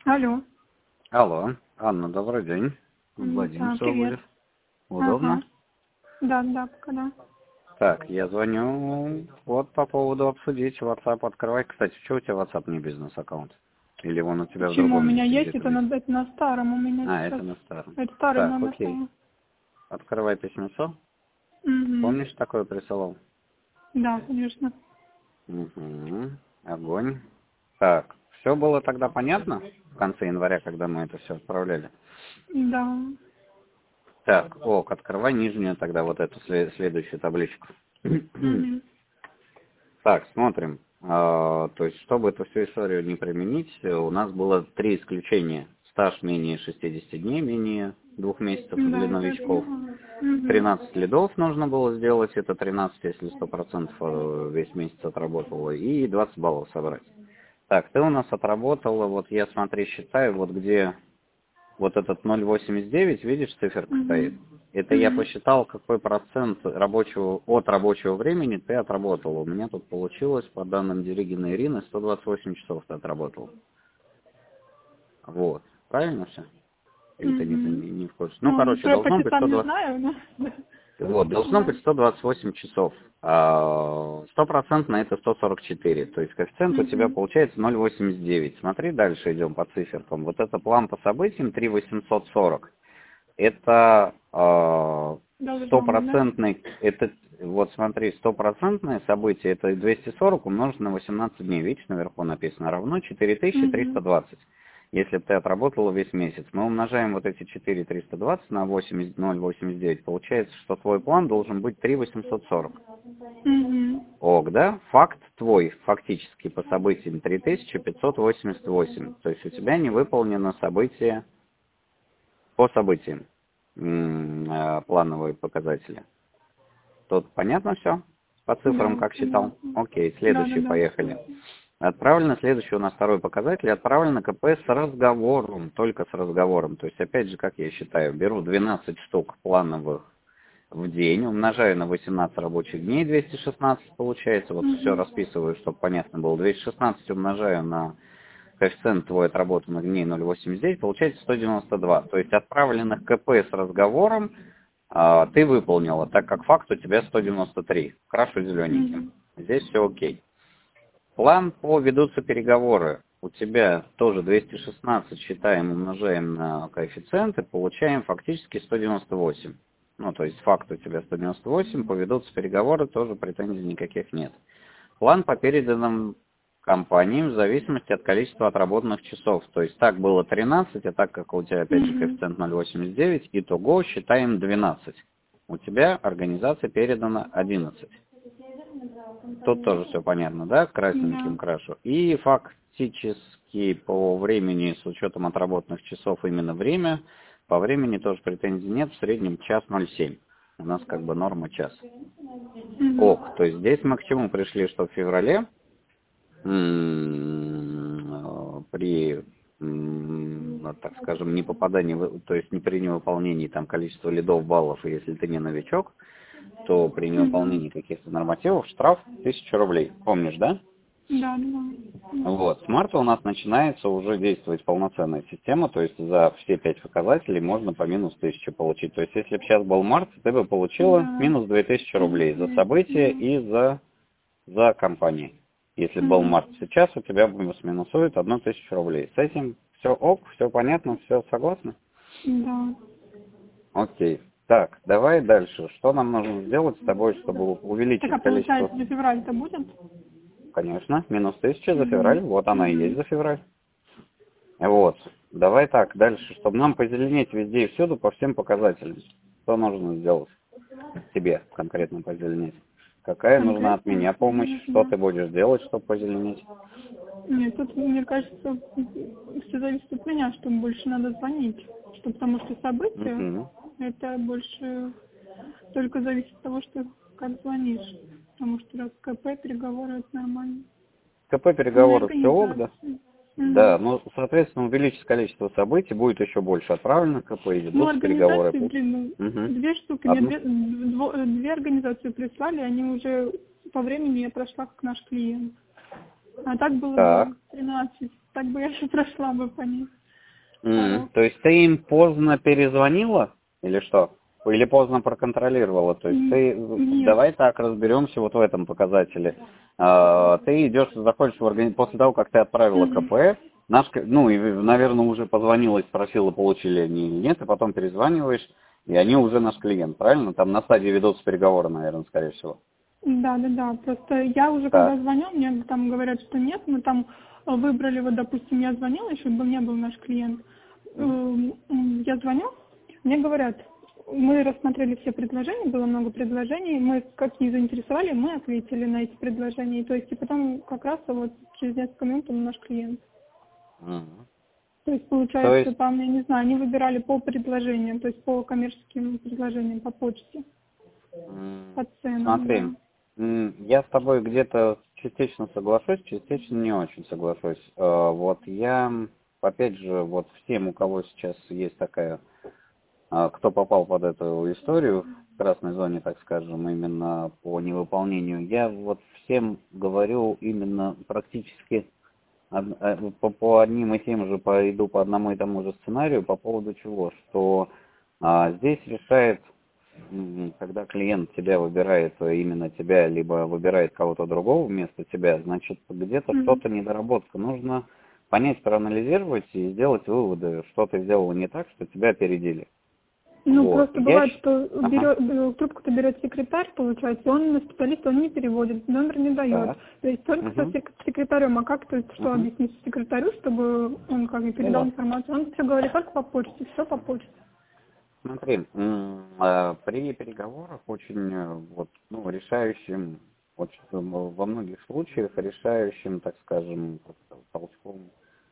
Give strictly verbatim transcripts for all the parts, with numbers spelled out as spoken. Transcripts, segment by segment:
Алло. Алло, Анна, добрый день. М, Владимир Так, будет. привет. Удобно? Ага. Да, да, пока да. Так, я звоню вот по поводу обсудить WhatsApp. Открывай. Кстати, что у тебя WhatsApp не бизнес-аккаунт? Или он у тебя в Почему? У другом меня месте есть, где-то это висит? на, это на старом у меня А, сейчас. это на старом. Это старый Так, номер. окей. Открывай письмецо. Угу. Помнишь, такое присылал? Да, конечно. Угу. Огонь. Так, все было тогда понятно в конце января, когда мы это все отправляли? Да. Так, ок, открывай нижнюю тогда вот эту след- следующую табличку. Угу. Так, смотрим. А, то есть, чтобы эту всю историю не применить, у нас было три исключения. Стаж менее шестидесяти дней, менее двух месяцев Да, для это я новичков. поняла. Угу. тринадцать лидов нужно было сделать, это тринадцать, если сто процентов э, весь месяц отработало, и двадцать баллов собрать. Так, ты у нас отработала, вот я, смотри, считаю, вот где вот этот ноль восемьдесят девять, видишь, циферка стоит. Угу. Это я Угу. посчитал, какой процент рабочего, от рабочего времени ты отработал. У меня тут получилось, по данным Дерегина Ирины, сто двадцать восемь часов ты отработал. Вот. Правильно все? Или ты не, Угу. не, не в курсе? Ну, Ну, короче, про по должно быть часам сто не двадцать. знаю, но... Вот, должно Да. быть сто двадцать восемь часов. А, Сто процентов это сто сорок четыре. То есть коэффициент у тебя Угу. получается ноль восемьдесят девять. Смотри, дальше идем по циферкам. Вот это план по событиям три тысячи восемьсот сорок. Это а, Должно быть, да? стопроцентный, это, вот смотри, стопроцентное событие, это двести сорок умножить на восемнадцать дней. Видишь, наверху написано равно четыре тысячи триста Угу. двадцать. Если бы ты отработала весь месяц. Мы умножаем вот эти четыре тысячи триста двадцать на восемьдесят, ноль восемьдесят девять. Получается, что твой план должен быть три тысячи восемьсот сорок. Угу. Ок, да? Факт твой, фактически, по событиям три тысячи пятьсот восемьдесят восемь. То есть у тебя не выполнено событие по событиям, м, э, плановые показатели. Тут понятно все? По цифрам, Да, как считал? понятно. Окей, Да, да, следующий, да. поехали. Отправлено, следующий у нас второй показатель, отправлено КП с разговором, только с разговором. То есть, опять же, как я считаю, беру двенадцать штук плановых в день, умножаю на восемнадцать рабочих дней, двести шестнадцать получается, вот все Угу. расписываю, чтобы понятно было. двести шестнадцать умножаю на коэффициент твой отработанных дней ноль восемьдесят девять, получается сто девяносто два. То есть отправленных КП с разговором а, ты выполнила, так как факт у тебя сто девяносто три. Крашу зелененьким. Угу. Здесь все окей. План по ведутся переговоры. У тебя тоже двести шестнадцать считаем, умножаем на коэффициенты, получаем фактически сто девяносто восемь. Ну, то есть факт у тебя сто девяносто восемь, по ведутся переговоры, тоже претензий никаких нет. План по переданным компаниям в зависимости от количества отработанных часов. То есть так было тринадцать, а так как у тебя опять же Угу. коэффициент ноль восемьдесят девять, итого считаем двенадцать. У тебя организация передана одиннадцать. Тут тоже все понятно, да? Да. Красненьким крашу. И фактически по времени, с учетом отработанных часов именно время, по времени тоже претензий нет, в среднем час ноль семь. У нас как бы норма час. Угу. Ок, то есть здесь мы к чему пришли, что в феврале м, при, м, ну, так скажем, не попадании, в- то есть не при невыполнении там количества лидов, баллов, и если ты не новичок, то при Угу. невыполнении каких-то нормативов штраф тысяча рублей. Помнишь, да? Да, да. Да. Вот. С марта у нас начинается уже действовать полноценная система, то есть за все пять показателей можно по минус тысяче получить. То есть если бы сейчас был март, ты бы получила Да. минус две тысячи рублей за Двести, события да. и за, за компании. Если бы был Угу. март сейчас, у тебя минус минусует одну тысячу рублей. С этим все ок, все понятно, все согласны? Да. Окей. Так, давай дальше. Что нам нужно сделать с тобой, чтобы Так, увеличить а количество? получается, за февраль-то будет? Конечно, минус тысяча за Угу. февраль. Вот она и есть Угу. за февраль. Вот. Давай так, дальше, чтобы нам позеленеть везде и всюду по всем показателям. Что нужно сделать тебе конкретно позеленеть? Какая нужна от Конкретно меня помощь? не Что знаю. ты будешь делать, чтобы позеленеть? Нет, тут, мне кажется, все зависит от меня, что больше надо звонить. Что, потому что события, Угу. это больше только зависит от того, что как звонишь. Потому что раз КП, переговоры, это нормально. КП У меня переговоры все ок, да? организация. Да, Мгм. ну, соответственно, увеличится количество событий, будет еще больше отправлено КП, Ну, ведутся переговоры. организации, блин, Угу. ну, две штуки, мне Одну? две, дво- две организации прислали, они уже по времени я прошла как наш клиент. А так было Так. бы тринадцать. так бы я же прошла бы по ним. Mm. То есть ты им поздно перезвонила или что? Или поздно проконтролировала? То есть ты, Нет. давай так разберемся вот в этом показателе. А, ты идешь, заходишь в организацию, после того, как ты отправила Mm-hmm. КП, наш, ну, и, наверное, уже позвонила и спросила, получили они или нет, и потом перезваниваешь, и они уже наш клиент, правильно? Там на стадии ведутся переговоры, наверное, скорее всего. Да, да, да. Просто я уже Так. когда звоню, мне там говорят, что нет, мы там выбрали, вот, допустим, я звонила, еще бы не был наш клиент. Mm-hmm. Я звоню, мне говорят, мы рассмотрели все предложения, было много предложений, мы какие заинтересовали, мы ответили на эти предложения. То есть и потом как раз вот через несколько минут он наш клиент. Mm-hmm. То есть получается, то есть... там, я не знаю, они выбирали по предложениям, то есть по коммерческим предложениям, по почте, Mm-hmm. по ценам, Смотри. да. Я с тобой где-то частично соглашусь, частично не очень соглашусь. Вот я, опять же, вот всем, у кого сейчас есть такая, кто попал под эту историю в красной зоне, так скажем, именно по невыполнению, я вот всем говорю именно практически по, по одним и тем же, пойду по одному и тому же сценарию, по поводу чего, что а, здесь решает, когда клиент тебя выбирает, именно тебя, либо выбирает кого-то другого вместо тебя, значит, где-то Mm-hmm. что-то недоработка. Нужно понять, проанализировать и сделать выводы, что ты сделала не так, что тебя опередили. Ну, Вот. просто Я... бывает, что ага. берет, трубку-то берет секретарь, получается, и он на специалиста, он не переводит, номер не дает. Так. То есть только Угу. со секретарем, а как, то есть, что Угу. объяснить секретарю, чтобы он как бы передал Ну, информацию. Он все говорит только по почте, все по почте. смотри, при переговорах очень вот, ну, решающим, очень, во многих случаях решающим, так скажем, толчком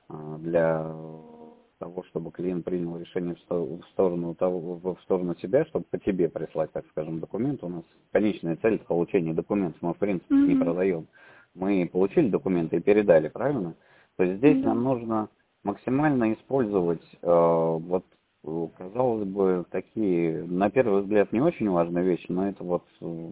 для того, чтобы клиент принял решение в сторону того, в сторону тебя, чтобы по тебе прислать, так скажем, документ. У нас конечная цель — это получение документов. Мы, в принципе, mm-hmm. не продаем. Мы получили документы и передали, правильно? То есть здесь mm-hmm. нам нужно максимально использовать э, вот, казалось бы, такие, на первый взгляд, не очень важные вещи, но это вот,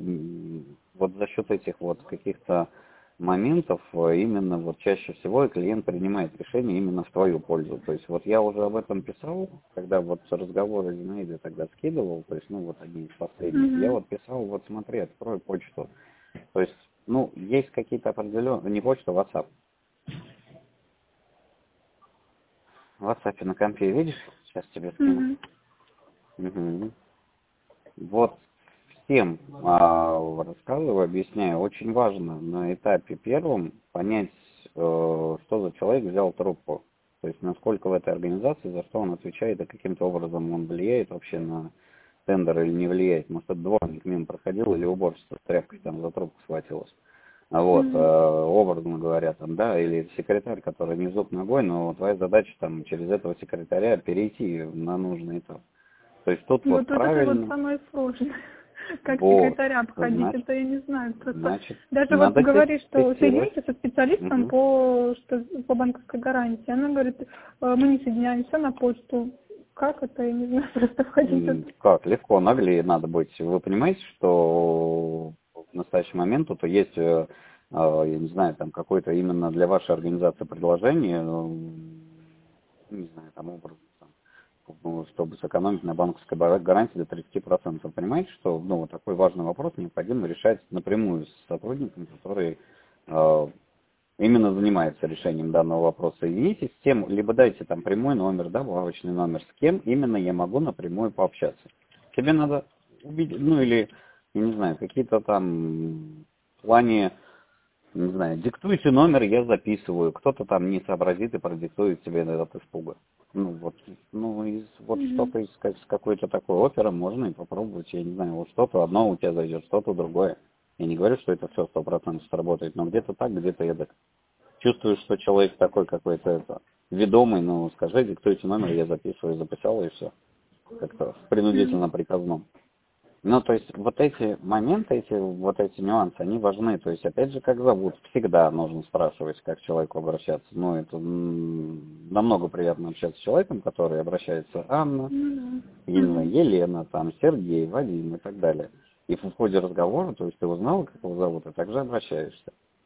вот за счет этих вот каких-то моментов именно вот чаще всего клиент принимает решение именно в твою пользу. То есть вот я уже об этом писал, когда вот разговоры Зинаиды тогда скидывал, то есть, ну вот одни из последних, mm-hmm. я вот писал, вот смотри, открой почту. То есть, ну, есть какие-то определенные, не почта, а WhatsApp. В WhatsApp на компе видишь? Сейчас тебе скину. Mm-hmm. Угу. Вот всем а, рассказываю, объясняю. Очень важно на этапе первом понять, э, что за человек взял трубку. То есть насколько в этой организации, за что он отвечает, и каким-то образом он влияет вообще на тендер или не влияет. Может, это дворник мимо проходил или уборщица с тряпкой там за трубку схватилась. Вот, mm-hmm. э, образно говоря, там, да, или секретарь, который не в зуб ногой, но твоя задача там через этого секретаря перейти на нужный этап. То есть тут вот, вот, вот правильно... это вот самое сложное. Как вот. секретаря обходить, Значит, это я не знаю. Просто значит, даже вот говоришь, что соедините со специалистом угу. по, что, по банковской гарантии. Она говорит, мы не соединяемся на почту. Как это, я не знаю, просто входить. Как, легко, наглее надо быть. Вы понимаете, что в настоящий момент тут есть, я не знаю, там какое-то именно для вашей организации предложение, не знаю, там образ, чтобы сэкономить на банковской гарантии до тридцати процентов. Вы понимаете, что ну, вот такой важный вопрос необходимо решать напрямую с сотрудником, который э, именно занимается решением данного вопроса. Соединитесь с тем, либо дайте там прямой номер, добавочный номер, с кем именно я могу напрямую пообщаться. Тебе надо увидеть, ну или, я не знаю, какие-то там в плане, не знаю, диктуйте номер, я записываю. Кто-то там не сообразит и продиктует тебе этот испуга. Ну, вот, ну, из, вот mm-hmm. что-то из, с какой-то такой оперы можно и попробовать, я не знаю, вот что-то одно у тебя зайдет, что-то другое. Я не говорю, что это все сто процентов сработает, но где-то так, где-то эдак. Чувствую, что человек такой какой-то это, ведомый, ну, скажи, диктуйте номер, я записываю, записал и все. Как-то принудительно приказном. Ну, то есть, вот эти моменты, эти, вот эти нюансы, они важны. То есть, опять же, как зовут, всегда нужно спрашивать, как к человеку обращаться. Ну, это м- намного приятно общаться с человеком, который обращается Анна, mm-hmm. я не знаю, Елена, там, Сергей, Вадим и так далее. И в ходе разговора, то есть, ты узнала, как его зовут, и также обращаешься.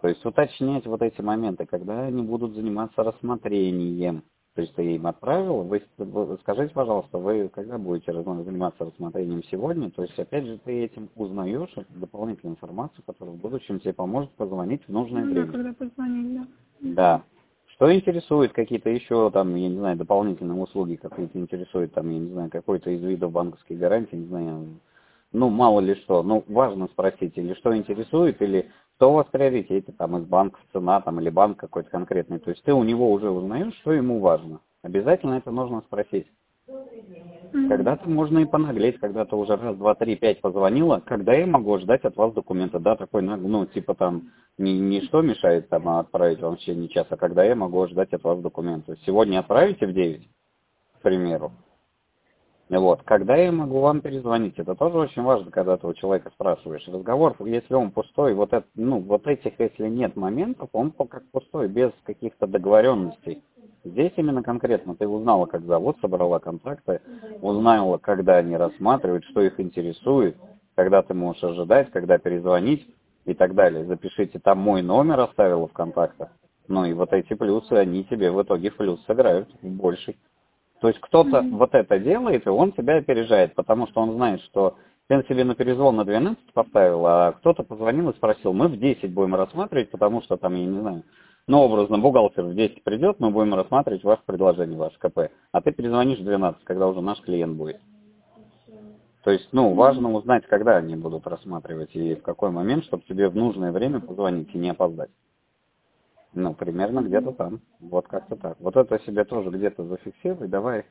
То есть уточнять вот эти моменты, когда они будут заниматься рассмотрением. То есть ты им отправил, вы, вы скажите, пожалуйста, вы когда будете заниматься рассмотрением сегодня? То есть опять же ты этим узнаешь дополнительную информацию, которая в будущем тебе поможет позвонить в нужное Ну да, время. когда позвонить, да. Да. Что интересует, какие-то еще там, я не знаю, дополнительные услуги какие-то интересуют, там, я не знаю, какой-то из видов банковской гарантии, не знаю, ну, мало ли что, ну, важно спросить, или что интересует, или что у вас в приоритете, там, из банка цена, там, или банк какой-то конкретный, то есть ты у него уже узнаешь, что ему важно. Обязательно это нужно спросить. Mm-hmm. Когда-то можно и понаглеть, когда-то уже раз, два, три, пять позвонила, когда я могу ждать от вас документы, да, такой, ну, типа там, не, не что мешает там отправить вам в течение часа, когда я могу ждать от вас документы. Сегодня отправите в девять, к примеру. Вот, когда я могу вам перезвонить, это тоже очень важно, когда ты у человека спрашиваешь. Разговор, если он пустой, вот, это, ну, вот этих, если нет моментов, он как пустой, без каких-то договоренностей. Здесь именно конкретно ты узнала, как зовут, собрала контакты, узнала, когда они рассматривают, что их интересует, когда ты можешь ожидать, когда перезвонить и так далее. Запишите, там мой номер оставила в контактах. Ну и вот эти плюсы, они тебе в итоге в плюс сыграют больше. То есть кто-то mm-hmm. вот это делает, и он тебя опережает, потому что он знает, что ты себе на перезвон на двенадцать поставил, а кто-то позвонил и спросил, мы в десять будем рассматривать, потому что там, я не знаю, ну, образно, бухгалтер в десять придет, мы будем рассматривать ваше предложение, ваше КП, а ты перезвонишь в двенадцать, когда уже наш клиент будет. То есть, ну, важно узнать, когда они будут рассматривать и в какой момент, чтобы тебе в нужное время позвонить и не опоздать. Ну, примерно где-то там. Вот как-то так. Вот это себе тоже где-то зафиксируй, давай.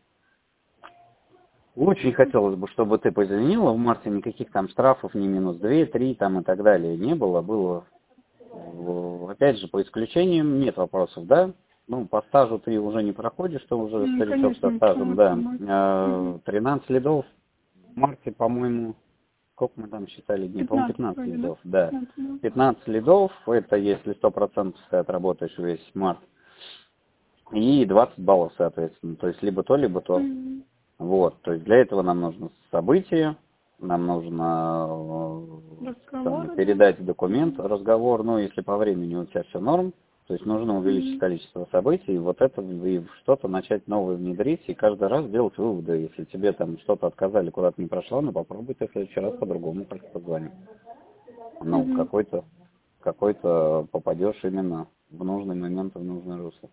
Очень хотелось бы, чтобы ты позеленила в марте, никаких там штрафов, ни минус два, три там и так далее не было. Было, опять же, по исключениям нет вопросов, да? Ну, по стажу ты уже не проходишь, ты уже Mm, старичок конечно, со стажем, да. mm-hmm. тринадцать лидов в марте, по-моему, сколько мы там считали дней? По-моему, пятнадцать лидов, да. пятнадцать лидов, это если сто процентов ты отработаешь весь март. И двадцать баллов, соответственно. То есть либо то, либо то. Mm-hmm. Вот. То есть для этого нам нужно событие, нам нужно разговор, там, передать да? документ, разговор. Ну, если по времени у тебя все норм, то есть нужно увеличить mm-hmm. количество событий, и вот это, и что-то начать новое внедрить, и каждый раз делать выводы. Если тебе там что-то отказали, куда-то не прошло, ну попробуй ты в следующий раз по-другому только позвони. Ну, mm-hmm. какой-то, какой-то попадешь именно в нужный момент, в нужное русло.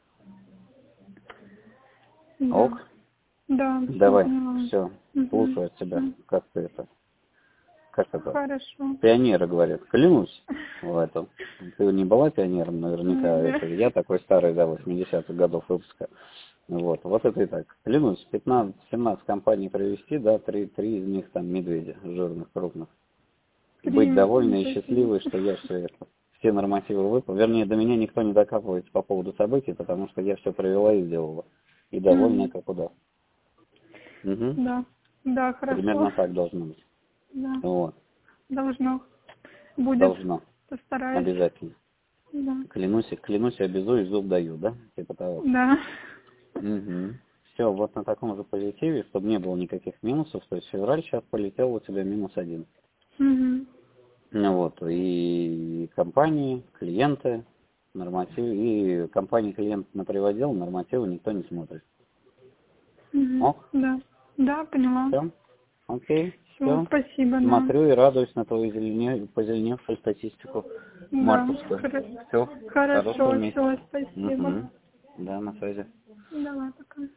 Да. Ок? Да. Давай, поняла. все, Угу. слушаю от тебя. Угу. Как ты это? Как это? Хорошо. Пионеры говорят, клянусь в этом. Ты не была пионером, наверняка. Да. Это я такой старый, да, восьмидесятых годов выпуска. Вот, вот это и так. Клянусь, пятнадцать-семнадцать компаний провести, да, три, три из них там медведи, жирных, крупных. Быть довольной и счастливой, что я все это, все нормативы выполнил. Вернее, до меня никто не докапывается по поводу событий, потому что я все провела и сделала. И довольная, mm-hmm. как удав. Угу. Да, да, хорошо. Примерно так должно быть. Да. Вот. Должно. Будет. Должно. Постараюсь. Обязательно. Да. Клянусь, клянусь, обязуюсь, зуб даю, да? Типа того. Да. Угу. Все, вот на таком же позитиве, чтобы не было никаких минусов. То есть февраль сейчас полетел у тебя минус один. Угу. Ну вот, и компании, клиенты, нормативы, и компании клиент на приводил, нормативы никто не смотрит. Угу. Ок? Да. Да, поняла. Все? Окей. Все, Все. спасибо. Смотрю да. и радуюсь на твою зелене... позеленевшую статистику да. мартовскую. Хоро... Все. Хорошо, все, спасибо. Угу. Да, на связи. Давай, пока.